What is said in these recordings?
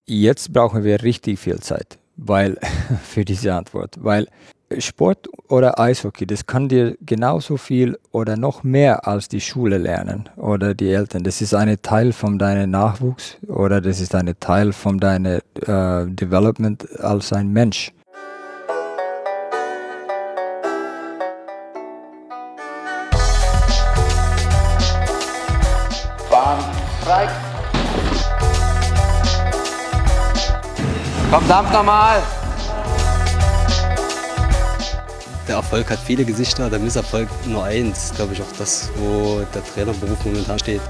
jetzt brauchen wir richtig viel Zeit, weil für diese Antwort, weil Sport oder Eishockey, das kann dir genauso viel oder noch mehr als die Schule lernen oder die Eltern. Das ist ein Teil von deinem Nachwuchs oder das ist ein Teil von deinem Development als ein Mensch. Bahn frei. Komm, dampf nochmal. Der Erfolg hat viele Gesichter, der Misserfolg nur eins. Glaube ich auch das, wo der Trainerberuf momentan steht.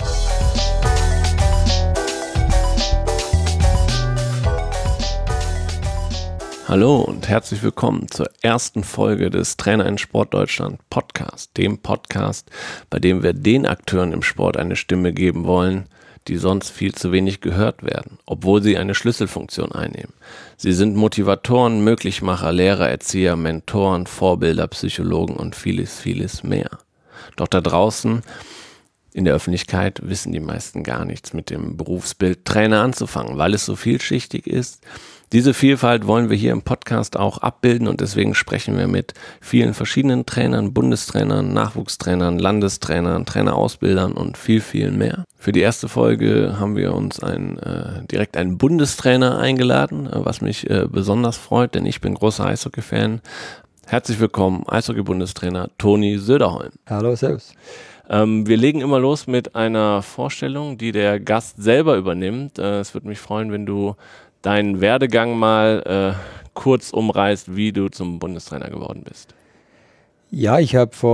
Hallo und herzlich willkommen zur ersten Folge des Trainer in Sport Deutschland Podcast, dem Podcast, bei dem wir den Akteuren im Sport eine Stimme geben wollen, die sonst viel zu wenig gehört werden, obwohl sie eine Schlüsselfunktion einnehmen. Sie sind Motivatoren, Möglichmacher, Lehrer, Erzieher, Mentoren, Vorbilder, Psychologen und vieles, vieles mehr. Doch da draußen in der Öffentlichkeit wissen die meisten gar nichts mit dem Berufsbild Trainer anzufangen, weil es so vielschichtig ist. Diese Vielfalt wollen wir hier im Podcast auch abbilden und deswegen sprechen wir mit vielen verschiedenen Trainern, Bundestrainern, Nachwuchstrainern, Landestrainern, Trainerausbildern und viel, viel mehr. Für die erste Folge haben wir uns direkt einen Bundestrainer eingeladen, was mich besonders freut, denn ich bin großer Eishockey-Fan. Herzlich willkommen, Eishockey-Bundestrainer Toni Söderholm. Hallo, servus. Wir legen immer los mit einer Vorstellung, die der Gast selber übernimmt. Es würde mich freuen, wenn du deinen Werdegang mal kurz umreißt, wie du zum Bundestrainer geworden bist. Ja, ich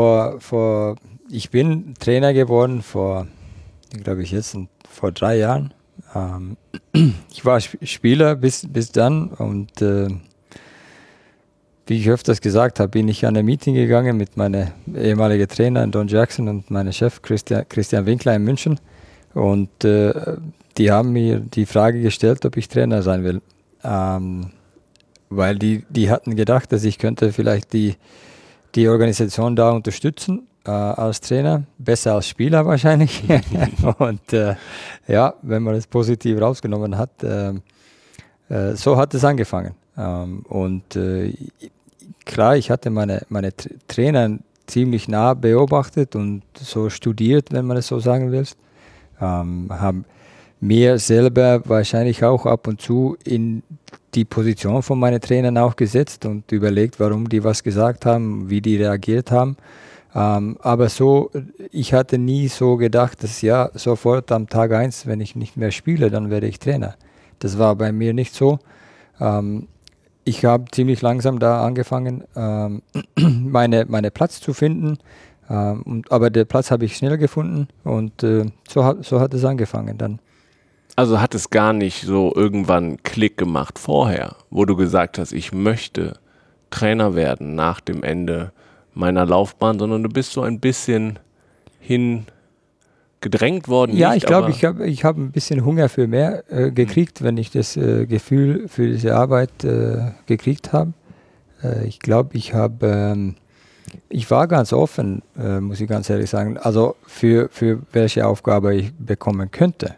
bin Trainer geworden vor 3 Jahren. Ich war Spieler bis dann und wie ich öfters gesagt habe, bin ich an ein Meeting gegangen mit meinem ehemaligen Trainer Don Jackson und meinem Chef Christian Winkler in München und die haben mir die Frage gestellt, ob ich Trainer sein will, weil die hatten gedacht, dass ich könnte vielleicht die Organisation da unterstützen als Trainer, besser als Spieler wahrscheinlich. Und wenn man es positiv rausgenommen hat, so hat es angefangen. Klar, ich hatte meine Trainer ziemlich nah beobachtet und so studiert, wenn man es so sagen will. Habe mir selber wahrscheinlich auch ab und zu in die Position von meinen Trainern auch gesetzt und überlegt, warum die was gesagt haben, wie die reagiert haben. Aber so, ich hatte nie so gedacht, dass ja sofort am Tag 1, wenn ich nicht mehr spiele, dann werde ich Trainer. Das war bei mir nicht so. Ich habe ziemlich langsam da angefangen, meine Platz zu finden. Aber den Platz habe ich schnell gefunden und so hat es angefangen dann. Also hat es gar nicht so irgendwann Klick gemacht vorher, wo du gesagt hast, ich möchte Trainer werden nach dem Ende meiner Laufbahn, sondern du bist so ein bisschen hingedrängt worden. Ja, ich glaube, ich hab ein bisschen Hunger für mehr gekriegt, wenn ich das Gefühl für diese Arbeit gekriegt habe. Ich glaube, ich war ganz offen, muss ich ganz ehrlich sagen, also für welche Aufgabe ich bekommen könnte.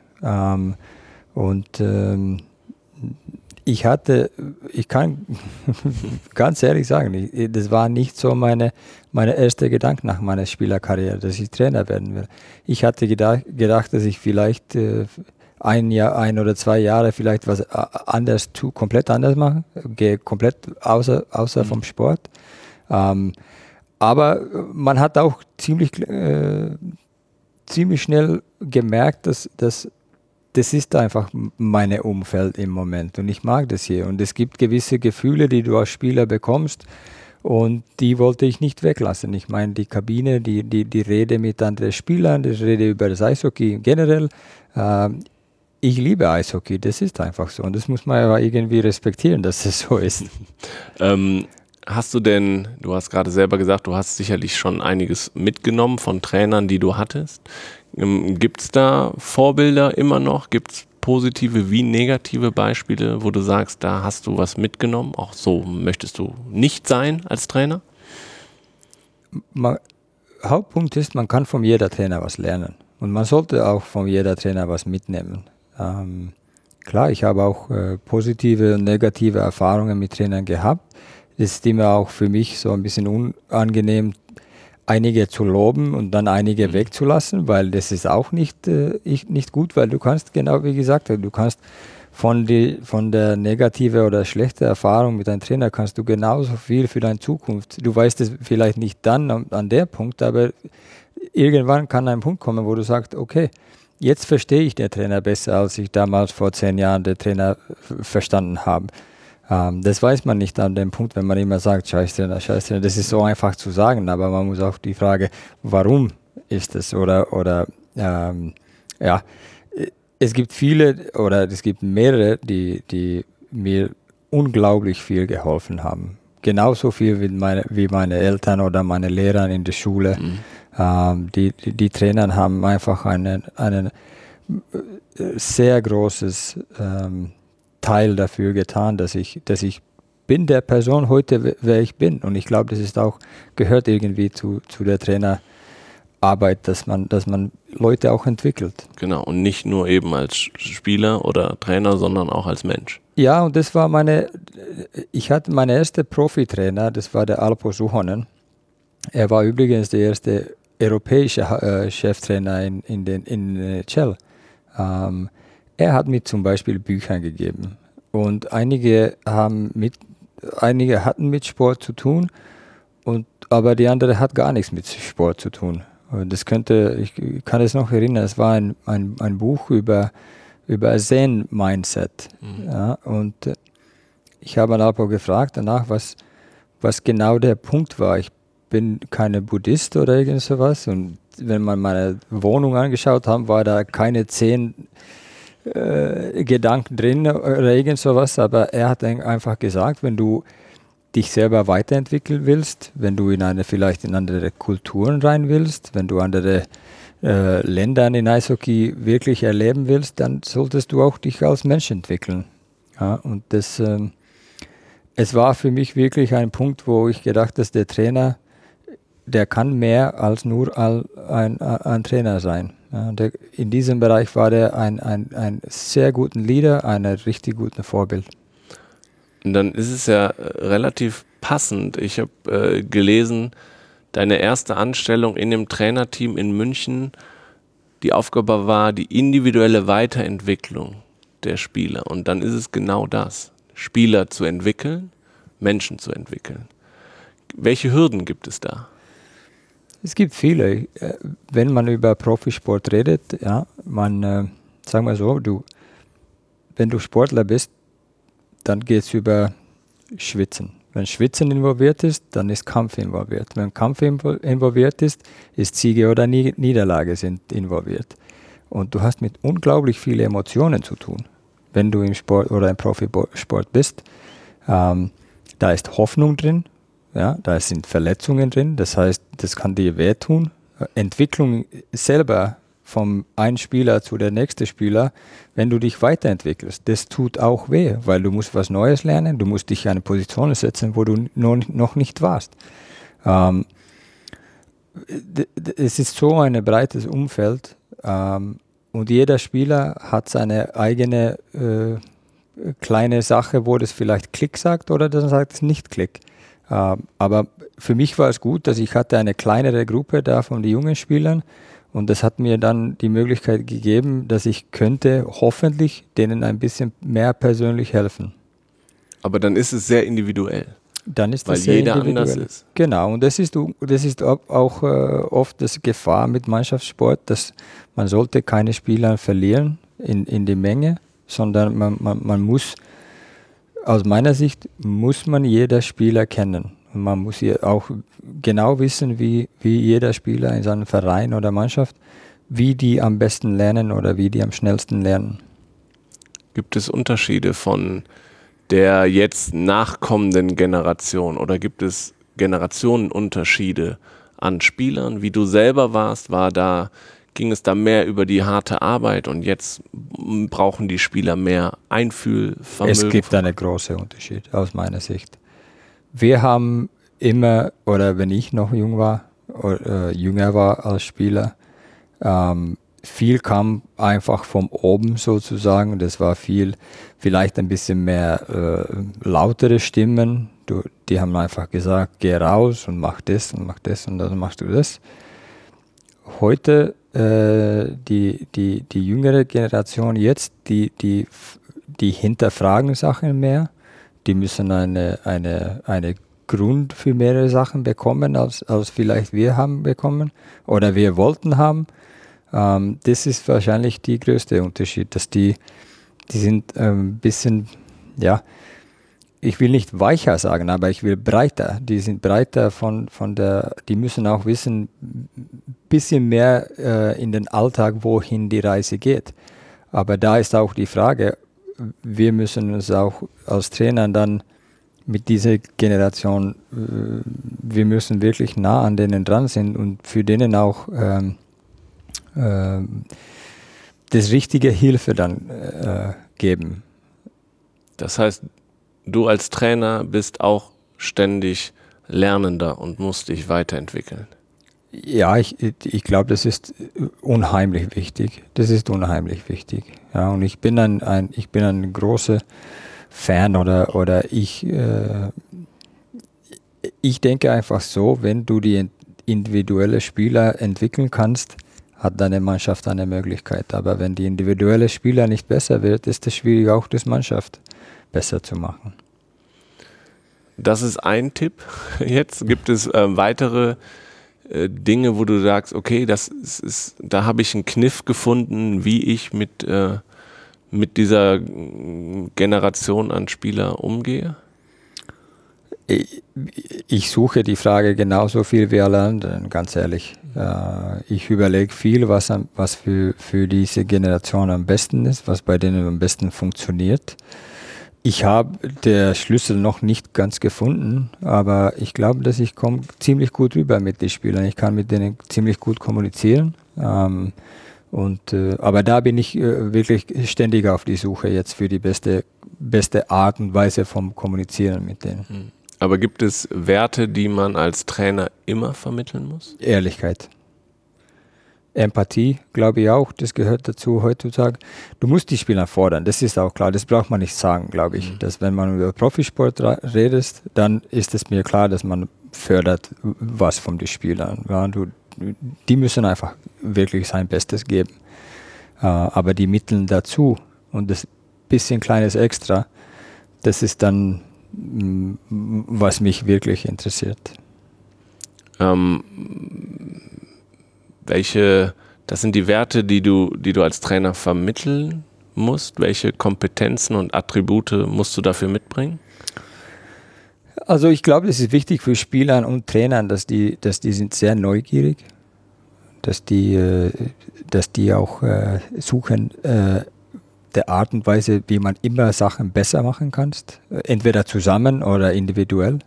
Ich kann ganz ehrlich sagen, das war nicht so meine erste Gedanke nach meiner Spielerkarriere, dass ich Trainer werden will. Ich hatte gedacht, dass ich vielleicht 1 oder 2 Jahre vielleicht was komplett anders mache, gehe komplett außer vom Sport. Aber man hat auch ziemlich schnell gemerkt, dass das ist einfach mein Umfeld im Moment und ich mag das hier. Und es gibt gewisse Gefühle, die du als Spieler bekommst und die wollte ich nicht weglassen. Ich meine, die Kabine, die Rede mit anderen Spielern, die Rede über das Eishockey generell. Ich liebe Eishockey, das ist einfach so und das muss man aber irgendwie respektieren, dass es so ist. Hast du denn, du hast gerade selber gesagt, du hast sicherlich schon einiges mitgenommen von Trainern, die du hattest. Gibt es da Vorbilder immer noch? Gibt es positive wie negative Beispiele, wo du sagst, da hast du was mitgenommen? Auch so möchtest du nicht sein als Trainer? Hauptpunkt ist, man kann von jeder Trainer was lernen. Und man sollte auch von jeder Trainer was mitnehmen. klar, ich habe auch positive und negative Erfahrungen mit Trainern gehabt. Es ist immer auch für mich so ein bisschen unangenehm, einige zu loben und dann einige wegzulassen, weil das ist auch nicht gut, weil du kannst, genau wie gesagt, du kannst von der negative oder schlechte Erfahrung mit deinem Trainer kannst du genauso viel für deine Zukunft. Du weißt es vielleicht nicht dann an der Punkt, aber irgendwann kann ein Punkt kommen, wo du sagst, okay, jetzt verstehe ich den Trainer besser, als ich damals vor 10 Jahren den Trainer verstanden habe. Das weiß man nicht an dem Punkt, wenn man immer sagt, Scheißtrainer. Das ist so einfach zu sagen, aber man muss auch die Frage, warum ist es? Es gibt es gibt mehrere, die mir unglaublich viel geholfen haben. Genauso viel wie meine Eltern oder meine Lehrer in der Schule. Die Trainer haben einfach einen sehr großes Teil dafür getan, dass ich bin der Person heute, wer ich bin. Und ich glaube, das ist auch, gehört irgendwie zu der Trainerarbeit, dass man Leute auch entwickelt. Genau, und nicht nur eben als Spieler oder Trainer, sondern auch als Mensch. Ja, und das war ich hatte meine erste Profitrainer, das war der Alpo Suhonen. Er war übrigens der erste europäische Cheftrainer in Chell. Er hat mir zum Beispiel Bücher gegeben und einige hatten mit Sport zu tun, aber die andere hat gar nichts mit Sport zu tun. Und ich kann es noch erinnern, es war ein Buch über Zen-Mindset. Ja, und ich habe Alpo gefragt danach, was genau der Punkt war. Ich bin kein Buddhist oder irgend sowas, und wenn man meine Wohnung angeschaut hat, war da keine 10 Gedanken drin oder irgend sowas, aber er hat einfach gesagt, wenn du dich selber weiterentwickeln willst, wenn du vielleicht in andere Kulturen rein willst, wenn du andere Länder in Eishockey wirklich erleben willst, dann solltest du auch dich als Mensch entwickeln. Ja, und es war für mich wirklich ein Punkt, wo ich gedacht habe, dass der Trainer, der kann mehr als nur ein Trainer sein. Ja, in diesem Bereich war der ein sehr guter Leader, ein richtig gutes Vorbild. Und dann ist es ja relativ passend. Ich habe gelesen, deine erste Anstellung in dem Trainerteam in München, die Aufgabe war die individuelle Weiterentwicklung der Spieler. Und dann ist es genau das, Spieler zu entwickeln, Menschen zu entwickeln. Welche Hürden gibt es da? Es gibt viele. Wenn man über Profisport redet, ja, sagen wir so, wenn du Sportler bist, dann geht es über Schwitzen. Wenn Schwitzen involviert ist, dann ist Kampf involviert. Wenn Kampf involviert ist Siege oder Niederlage sind involviert. Und du hast mit unglaublich vielen Emotionen zu tun, wenn du im Sport oder im Profisport bist. Da ist Hoffnung drin. Ja, da sind Verletzungen drin, das heißt, das kann dir wehtun. Entwicklung selber vom einen Spieler zu der nächsten Spieler, wenn du dich weiterentwickelst, das tut auch weh, weil du musst was Neues lernen, du musst dich in eine Position setzen, wo du noch nicht warst. Es ist so ein breites Umfeld und jeder Spieler hat seine eigene kleine Sache, wo das vielleicht Klick sagt oder dann sagt es nicht Klick. Aber für mich war es gut, dass ich hatte eine kleinere Gruppe da von den jungen Spielern und das hat mir dann die Möglichkeit gegeben, dass ich könnte hoffentlich denen ein bisschen mehr persönlich helfen. Aber dann ist es sehr individuell. Dann ist weil das sehr jeder individuell. anders ist. Genau, und das ist auch oft das Gefahr mit Mannschaftssport, dass man sollte keine Spieler verlieren in die Menge, sondern man muss, aus meiner Sicht, muss man jeder Spieler kennen. Und man muss auch genau wissen, wie jeder Spieler in seinem Verein oder Mannschaft, wie die am besten lernen oder wie die am schnellsten lernen. Gibt es Unterschiede von der jetzt nachkommenden Generation oder gibt es Generationenunterschiede an Spielern? Wie du selber warst, ging es da mehr über die harte Arbeit und jetzt brauchen die Spieler mehr Einfühlvermögen? Es gibt einen großen Unterschied aus meiner Sicht. Wir haben immer, oder wenn ich noch jünger war als Spieler, viel kam einfach von oben sozusagen. Das war vielleicht ein bisschen mehr lautere Stimmen. Die haben einfach gesagt, geh raus und mach das und dann machst du das. Heute die jüngere Generation jetzt, die hinterfragen Sachen mehr. Die müssen eine Grund für mehrere Sachen bekommen, als vielleicht wir haben bekommen oder wir wollten haben. Das ist wahrscheinlich der größte Unterschied, dass die sind ein bisschen, ja, ich will nicht weicher sagen, aber ich will breiter. Die sind breiter die müssen auch wissen, ein bisschen mehr in den Alltag, wohin die Reise geht. Aber da ist auch die Frage, wir müssen uns auch als Trainer dann mit dieser Generation, wir müssen wirklich nah an denen dran sein und für denen auch das richtige Hilfe dann geben. Das heißt, du als Trainer bist auch ständig Lernender und musst dich weiterentwickeln. Ja, ich glaube, das ist unheimlich wichtig. Ja, und ich bin ein großer Fan oder ich denke einfach so, wenn du die individuelle Spieler entwickeln kannst, hat deine Mannschaft eine Möglichkeit. Aber wenn die individuelle Spieler nicht besser wird, ist es schwierig, auch das Mannschaft besser zu machen. Das ist ein Tipp. Jetzt gibt es weitere Dinge, wo du sagst, okay, da habe ich einen Kniff gefunden, wie ich mit dieser Generation an Spieler umgehe? Ich suche die Frage genauso viel wie alle anderen, ganz ehrlich. Ich überlege viel, was für diese Generation am besten ist, was bei denen am besten funktioniert. Ich habe den Schlüssel noch nicht ganz gefunden, aber ich glaube, dass ich komme ziemlich gut rüber mit den Spielern. Ich kann mit denen ziemlich gut kommunizieren. Aber da bin ich wirklich ständig auf die Suche jetzt für die beste Art und Weise vom Kommunizieren mit denen. Aber gibt es Werte, die man als Trainer immer vermitteln muss? Ehrlichkeit. Empathie, glaube ich auch, das gehört dazu heutzutage. Du musst die Spieler fordern, das ist auch klar, das braucht man nicht sagen, glaube ich. Dass wenn man über Profisport redet, dann ist es mir klar, dass man fördert was von den Spielern. Ja, die müssen einfach wirklich sein Bestes geben. Aber die Mittel dazu und das bisschen kleines Extra, das ist dann, was mich wirklich interessiert. Das sind die Werte, die du als Trainer vermitteln musst? Welche Kompetenzen und Attribute musst du dafür mitbringen? Also ich glaube, es ist wichtig für Spieler und Trainer, dass die sind sehr neugierig, dass die auch suchen der Art und Weise, wie man immer Sachen besser machen kann, entweder zusammen oder individuell.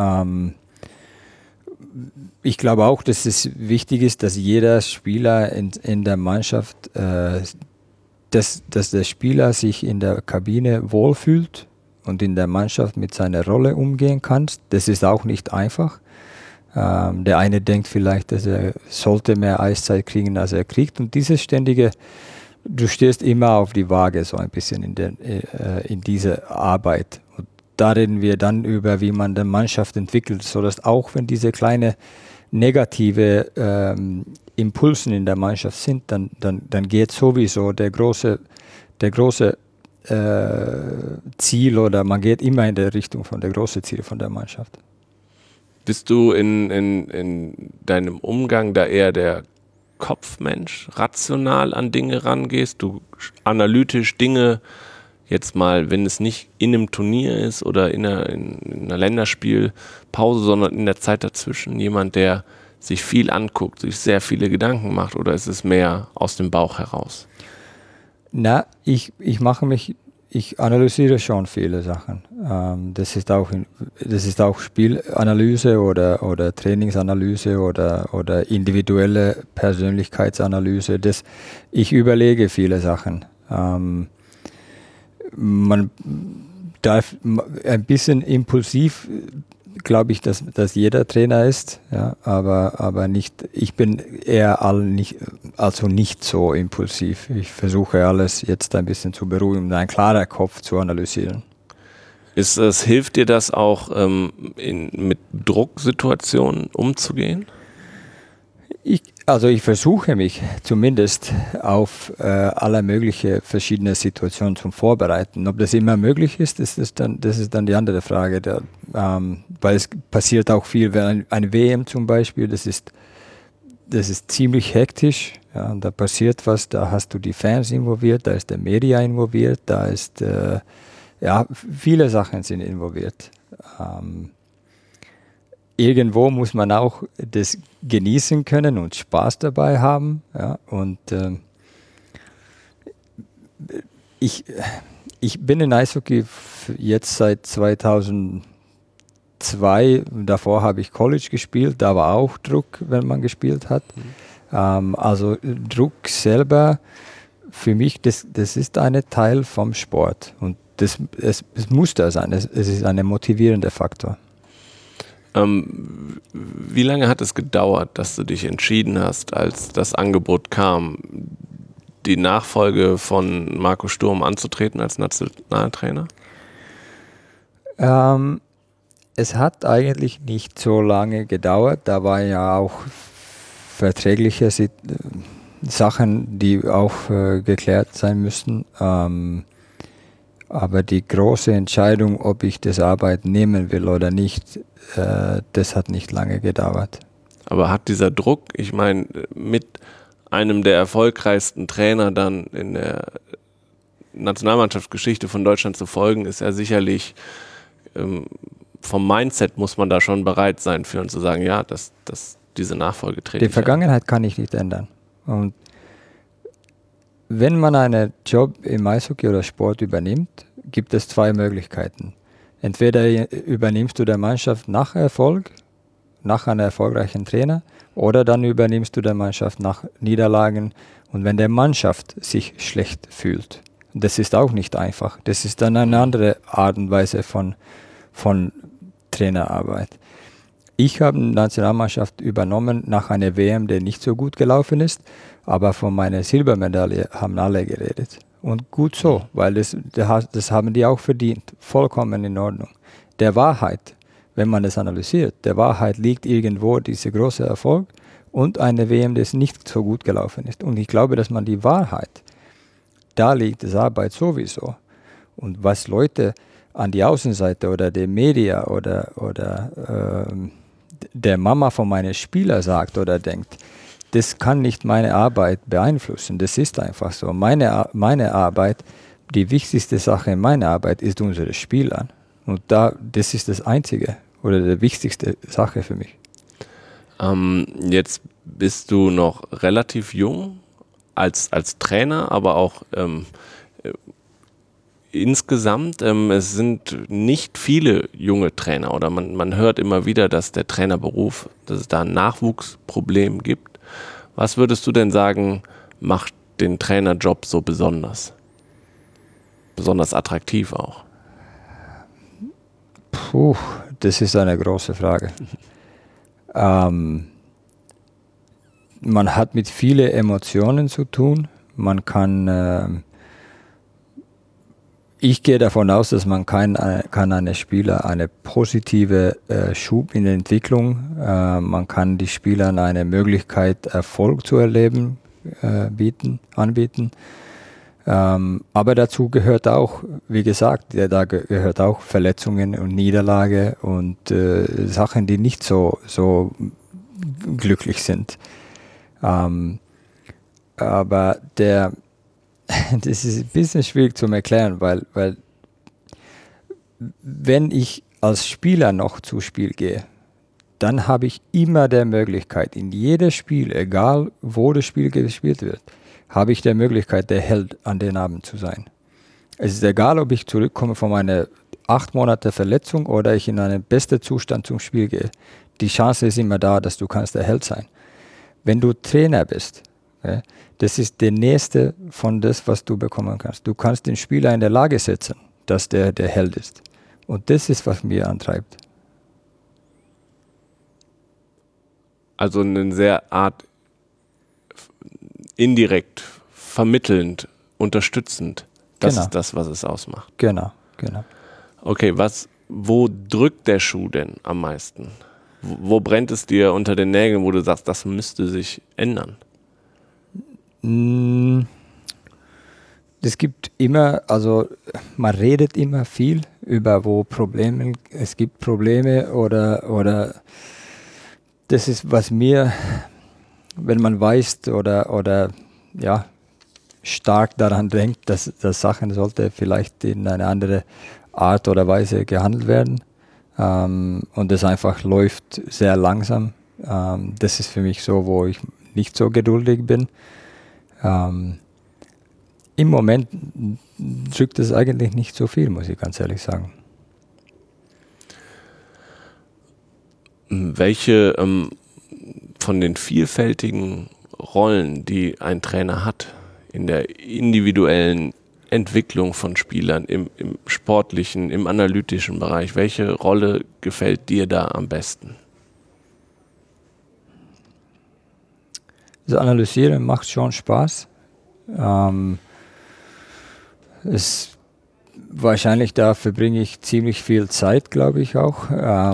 Ich glaube auch, dass es wichtig ist, dass jeder Spieler in der Mannschaft, dass der Spieler sich in der Kabine wohlfühlt und in der Mannschaft mit seiner Rolle umgehen kann. Das ist auch nicht einfach. Der eine denkt vielleicht, dass er sollte mehr Eiszeit kriegen, als er kriegt. Und dieses ständige, du stehst immer auf die Waage so ein bisschen in dieser Arbeit. Und da reden wir dann über, wie man die Mannschaft entwickelt, sodass auch wenn diese kleine negative Impulsen in der Mannschaft sind, dann geht sowieso der große Ziel oder man geht immer in der Richtung von der großen Ziel von der Mannschaft. Bist du in deinem Umgang da eher der Kopfmensch, rational an Dinge rangehst, du analytisch Dinge jetzt mal, wenn es nicht in einem Turnier ist oder in einer Länderspielpause, sondern in der Zeit dazwischen, jemand, der sich viel anguckt, sich sehr viele Gedanken macht, oder ist es mehr aus dem Bauch heraus? Na, ich analysiere schon viele Sachen. Das ist auch Spielanalyse oder Trainingsanalyse oder individuelle Persönlichkeitsanalyse. Ich überlege viele Sachen. Man darf ein bisschen impulsiv glaube ich, dass jeder Trainer ist, ja, aber nicht, ich bin eher nicht so impulsiv. Ich versuche alles jetzt ein bisschen zu beruhigen, einen klaren Kopf zu analysieren. Hilft dir das auch, mit Drucksituationen umzugehen? Ich versuche mich zumindest auf alle möglichen verschiedene Situationen zu vorbereiten. Ob das immer möglich ist, das ist dann die andere Frage. Weil es passiert auch viel, wenn eine WM zum Beispiel, das ist ziemlich hektisch. Ja, und da passiert was, da hast du die Fans involviert, da ist der Media involviert, da ist viele Sachen sind involviert. Irgendwo muss man auch das genießen können und Spaß dabei haben. Ja? Und ich bin in Eishockey jetzt seit 2002. Davor habe ich College gespielt. Da war auch Druck, wenn man gespielt hat. Also Druck selber, für mich, das ist ein Teil vom Sport. Und es muss da sein. Es ist ein motivierender Faktor. Wie lange hat es gedauert, dass du dich entschieden hast, als das Angebot kam, die Nachfolge von Marco Sturm anzutreten als Nationaltrainer? Es hat eigentlich nicht so lange gedauert. Da waren ja auch verträgliche Sachen, die auch geklärt sein müssten. Aber die große Entscheidung, ob ich das Arbeiten nehmen will oder nicht, das hat nicht lange gedauert. Aber hat dieser Druck, ich meine, mit einem der erfolgreichsten Trainer dann in der Nationalmannschaftsgeschichte von Deutschland zu folgen, ist ja sicherlich, vom Mindset muss man da schon bereit sein für und zu sagen, ja, diese Nachfolge trete ich an. Die Vergangenheit kann ich nicht ändern. Und wenn man einen Job im Eishockey oder Sport übernimmt, gibt es zwei Möglichkeiten. Entweder übernimmst du der Mannschaft nach Erfolg, nach einem erfolgreichen Trainer, oder dann übernimmst du der Mannschaft nach Niederlagen und wenn der Mannschaft sich schlecht fühlt. Das ist auch nicht einfach. Das ist dann eine andere Art und Weise von Trainerarbeit. Ich habe eine Nationalmannschaft übernommen nach einer WM, die nicht so gut gelaufen ist, aber von meiner Silbermedaille haben alle geredet. Und gut so, weil das haben die auch verdient. Vollkommen in Ordnung. Der Wahrheit, wenn man es analysiert, der Wahrheit liegt irgendwo dieser große Erfolg und eine WM, die nicht so gut gelaufen ist. Und ich glaube, dass man die Wahrheit, da liegt das Arbeit sowieso. Und was Leute an die Außenseite oder der Media oder der Mama von meinen Spielern sagt oder denkt, das kann nicht meine Arbeit beeinflussen. Das ist einfach so. Meine Arbeit, die wichtigste Sache in meiner Arbeit ist unsere Spieler. Und das ist das Einzige oder die wichtigste Sache für mich. Jetzt bist du noch relativ jung als Trainer, aber auch insgesamt, es sind nicht viele junge Trainer oder man hört immer wieder, dass der Trainerberuf, dass es da ein Nachwuchsproblem gibt. Was würdest du denn sagen, macht den Trainerjob so besonders? Besonders attraktiv auch? Das ist eine große Frage. Man hat mit vielen Emotionen zu tun. Man kann ich gehe davon aus, dass man kann einem Spieler eine positive Schub in der Entwicklung, man kann die Spielern eine Möglichkeit, Erfolg zu erleben, anbieten. Aber dazu gehört auch, wie gesagt, da gehört auch Verletzungen und Niederlage und Sachen, die nicht so glücklich sind. Aber das ist ein bisschen schwierig zu erklären, weil wenn ich als Spieler noch zu Spiel gehe, dann habe ich immer die Möglichkeit, in jedem Spiel, egal wo das Spiel gespielt wird, habe ich die Möglichkeit, der Held an den Abend zu sein. Es ist egal, ob ich zurückkomme von meiner 8 Monate Verletzung oder ich in einen besten Zustand zum Spiel gehe. Die Chance ist immer da, dass du kannst der Held sein. Wenn du Trainer bist, das ist der nächste von das, was du bekommen kannst. Du kannst den Spieler in der Lage setzen, dass der Held ist. Und das ist, was mich antreibt. Also eine sehr Art indirekt, vermittelnd, unterstützend. Das ist das, was es ausmacht. Genau. Okay, wo drückt der Schuh denn am meisten? Wo brennt es dir unter den Nägeln, wo du sagst, das müsste sich ändern? Es gibt immer, also man redet immer viel über es gibt Probleme oder das ist, was mir, wenn man weiß oder ja, stark daran denkt, dass Sachen sollte vielleicht in eine andere Art oder Weise gehandelt werden und das einfach läuft sehr langsam. Das ist für mich so, wo ich nicht so geduldig bin. Im Moment drückt es eigentlich nicht so viel, muss ich ganz ehrlich sagen. Welche von den vielfältigen Rollen, die ein Trainer hat, in der individuellen Entwicklung von Spielern, im sportlichen, im analytischen Bereich, welche Rolle gefällt dir da am besten? Das Analysieren macht schon Spaß. Wahrscheinlich da verbringe ich ziemlich viel Zeit, glaube ich auch.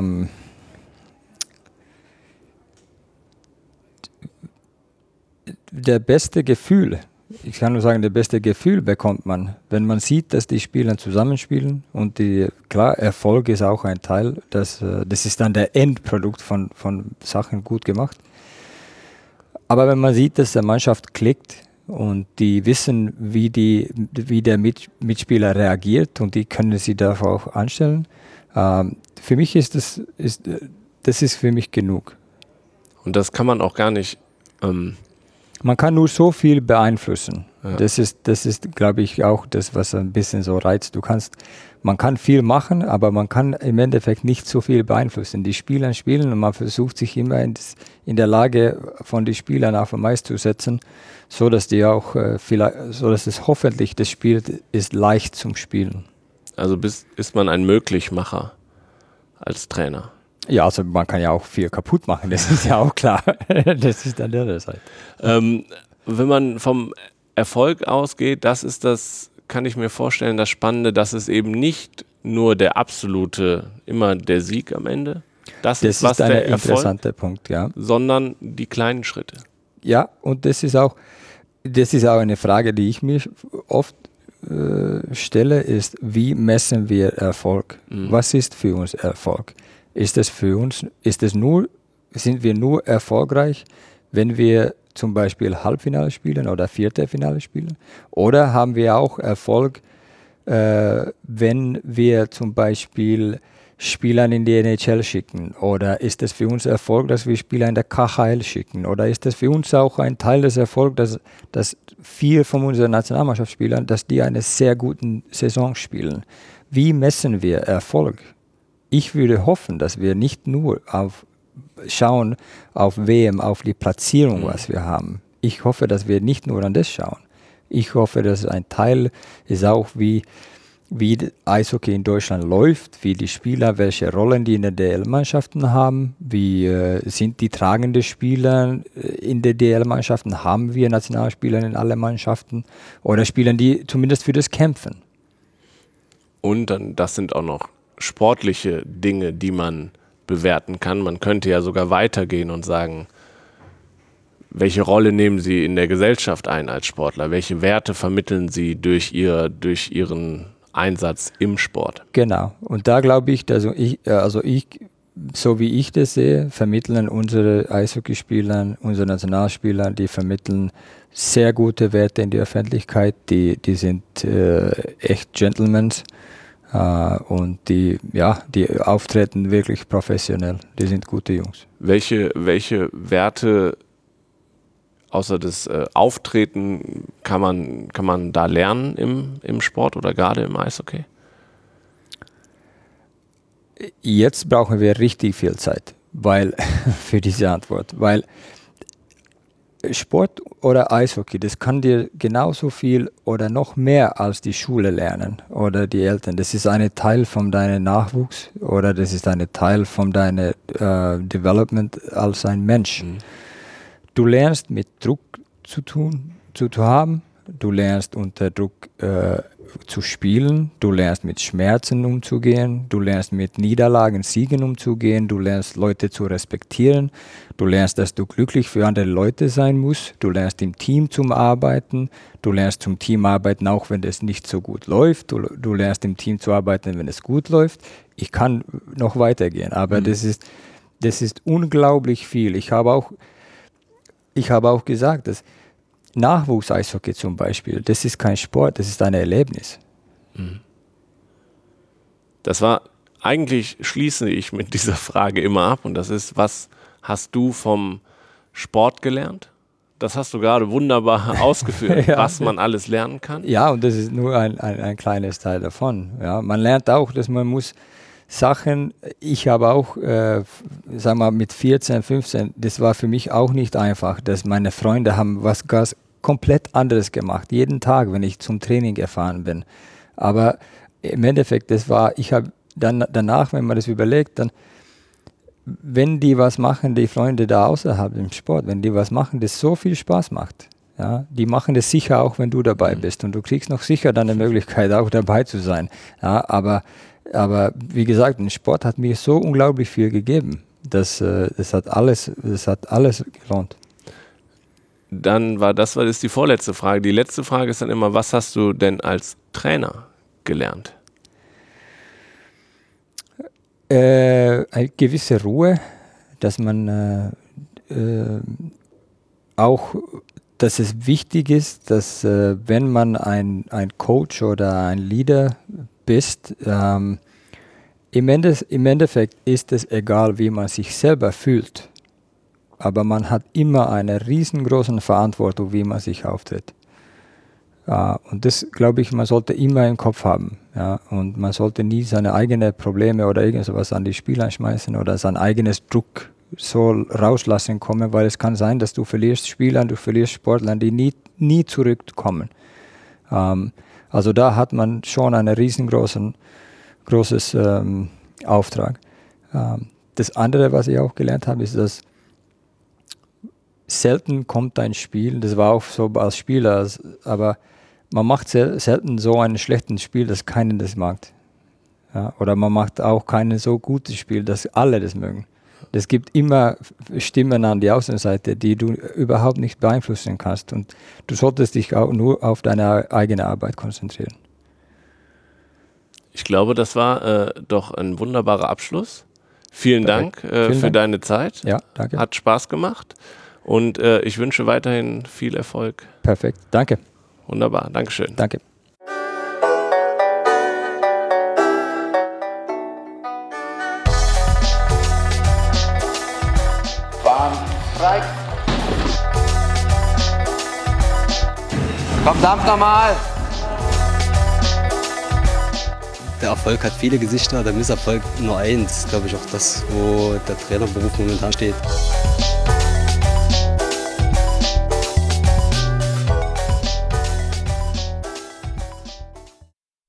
Der beste Gefühl, ich kann nur sagen, der beste Gefühl bekommt man, wenn man sieht, dass die Spieler zusammenspielen und klar, Erfolg ist auch ein Teil, das ist dann der Endprodukt von Sachen gut gemacht. Aber wenn man sieht, dass der Mannschaft klickt und die wissen, wie der Mitspieler reagiert und die können sie darauf auch anstellen, für mich ist das für mich genug. Und das kann man auch gar nicht. Man kann nur so viel beeinflussen. Ja. Das ist, glaube ich, auch das, was ein bisschen so reizt. Man kann viel machen, aber man kann im Endeffekt nicht so viel beeinflussen. Die Spieler spielen und man versucht sich immer in der Lage von den Spielern auf den Eis zu setzen, so dass die auch so dass es hoffentlich das Spiel ist leicht zum Spielen. Also ist man ein Möglichmacher als Trainer? Ja, also man kann ja auch viel kaputt machen, das ist ja auch klar. Das ist an der anderen Seite. Wenn man vom Erfolg ausgeht, kann ich mir vorstellen, das Spannende, dass es eben nicht nur der absolute, immer der Sieg am Ende, das ist was ein der interessanter Erfolg, Punkt, ja. Sondern die kleinen Schritte. Ja, und das ist auch eine Frage, die ich mir oft stelle, ist, wie messen wir Erfolg? Was ist für uns Erfolg? Sind wir nur erfolgreich, wenn wir zum Beispiel Halbfinale spielen oder Viertelfinale spielen? Oder haben wir auch Erfolg, wenn wir zum Beispiel Spieler in die NHL schicken? Oder ist es für uns Erfolg, dass wir Spieler in der KHL schicken? Oder ist es für uns auch ein Teil des Erfolgs, dass 4 von unseren Nationalmannschaftsspielern, dass die eine sehr gute Saison spielen? Wie messen wir Erfolg? Ich würde hoffen, dass wir nicht nur schauen auf WM, auf die Platzierung, was wir haben. Ich hoffe, dass wir nicht nur an das schauen. Ich hoffe, dass ein Teil ist auch, wie Eishockey in Deutschland läuft, wie die Spieler, welche Rollen die in den DL-Mannschaften haben, wie sind die tragenden Spieler in den DL-Mannschaften, haben wir Nationalspieler in allen Mannschaften oder spielen die zumindest für das Kämpfen. Und dann, das sind auch noch sportliche Dinge, die man bewerten kann. Man könnte ja sogar weitergehen und sagen, welche Rolle nehmen Sie in der Gesellschaft ein als Sportler? Welche Werte vermitteln Sie durch Ihren Einsatz im Sport? Genau. Und da glaube ich, dass so wie ich das sehe, vermitteln unsere Eishockeyspieler, unsere Nationalspieler, die vermitteln sehr gute Werte in die Öffentlichkeit. Die sind echt Gentlemen. Und die auftreten wirklich professionell. Die sind gute Jungs. Welche Werte außer das Auftreten kann man da lernen im Sport oder gerade im Eishockey? Jetzt brauchen wir richtig viel Zeit für diese Antwort, weil Sport oder Eishockey, das kann dir genauso viel oder noch mehr als die Schule lernen oder die Eltern. Das ist ein Teil von deinem Nachwuchs oder das ist ein Teil von deinem Development als ein Mensch. Du lernst mit Druck zu haben, du lernst unter Druck zu spielen, du lernst mit Schmerzen umzugehen, du lernst mit Niederlagen, Siegen umzugehen, du lernst Leute zu respektieren, du lernst, dass du glücklich für andere Leute sein musst, du lernst im Team zum Arbeiten, du lernst zum Team arbeiten, auch wenn es nicht so gut läuft, du lernst im Team zu arbeiten, wenn es gut läuft. Ich kann noch weitergehen, aber das ist unglaublich viel. Ich habe auch gesagt, dass Nachwuchs-Eishockey zum Beispiel, das ist kein Sport, das ist ein Erlebnis. Das war, eigentlich schließe ich mit dieser Frage immer ab und das ist, was hast du vom Sport gelernt? Das hast du gerade wunderbar ausgeführt, ja, was man alles lernen kann. Ja, und das ist nur ein kleines Teil davon. Ja, man lernt auch, dass man muss Sachen, ich habe auch, sag mal, mit 14, 15, das war für mich auch nicht einfach, dass meine Freunde haben was komplett anderes gemacht, jeden Tag, wenn ich zum Training gefahren bin. Aber im Endeffekt, ich habe dann danach, wenn man das überlegt, dann, wenn die was machen, die Freunde da außerhalb im Sport, wenn die was machen, das so viel Spaß macht, ja, die machen das sicher auch, wenn du dabei bist und du kriegst noch sicher dann eine Möglichkeit, auch dabei zu sein. Ja, aber wie gesagt, ein Sport hat mir so unglaublich viel gegeben. Das hat alles gelohnt. Dann war das die vorletzte Frage. Die letzte Frage ist dann immer, was hast du denn als Trainer gelernt? Eine gewisse Ruhe, dass man auch, dass es wichtig ist, dass wenn man ein Coach oder ein Leader bist, im Endeffekt ist es egal, wie man sich selber fühlt, aber man hat immer eine riesengroße Verantwortung, wie man sich auftritt. Und das, glaube ich, man sollte immer im Kopf haben. Ja? Und man sollte nie seine eigenen Probleme oder irgendwas an die Spieler schmeißen oder sein eigenes Druck so rauslassen kommen, weil es kann sein, dass du verlierst Spieler, du verlierst Sportler, die nie zurückkommen. Also da hat man schon einen riesengroßes Auftrag. Das andere, was ich auch gelernt habe, ist, dass selten kommt ein Spiel, das war auch so als Spieler, aber man macht selten so ein schlechtes Spiel, dass keiner das mag. Ja, oder man macht auch kein so gutes Spiel, dass alle das mögen. Es gibt immer Stimmen an die Außenseite, die du überhaupt nicht beeinflussen kannst. Und du solltest dich auch nur auf deine eigene Arbeit konzentrieren. Ich glaube, das war doch ein wunderbarer Abschluss. Vielen Dank für deine Zeit. Ja, danke. Hat Spaß gemacht. Und ich wünsche weiterhin viel Erfolg. Perfekt, danke. Wunderbar, Dankeschön. Danke. Bahn frei. Komm, dampf nochmal. Der Erfolg hat viele Gesichter, der Misserfolg nur eins. Glaube ich auch das, wo der Trainerberuf momentan steht.